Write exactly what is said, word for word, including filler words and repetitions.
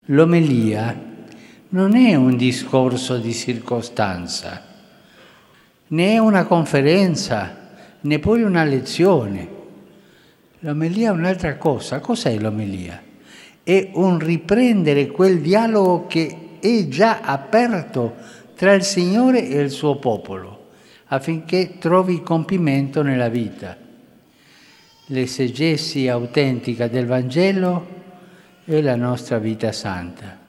L'omelia non è un discorso di circostanza, né è una conferenza, neppure una lezione. L'omelia è un'altra cosa. Cos'è l'omelia? È un riprendere quel dialogo che è già aperto tra il Signore e il suo popolo, affinché trovi compimento nella vita. L'esegesi autentica del Vangelo è la nostra vita santa.